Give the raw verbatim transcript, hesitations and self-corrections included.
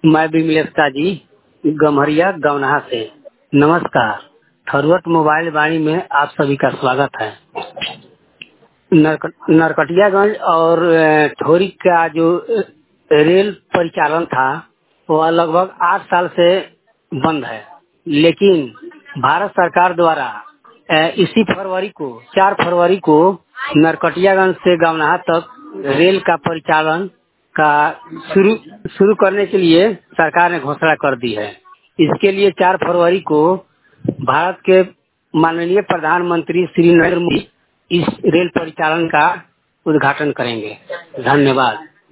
मैं विमलेश जी गम्हरिया गवनाहा से। नमस्कार। थरुअट मोबाइल वाणी में आप सभी का स्वागत है। नरक, नरकटियागंज और ठोरी का जो रेल परिचालन था वह लगभग आठ साल से बंद है, लेकिन भारत सरकार द्वारा इसी फरवरी को चार फरवरी को नरकटियागंज से गवनाहा तक रेल का परिचालन का शुरू शुरू करने के लिए सरकार ने घोषणा कर दी है। इसके लिए चार फरवरी को भारत के माननीय प्रधानमंत्री श्री नरेंद्र मोदी इस रेल परिचालन का उद्घाटन करेंगे। धन्यवाद।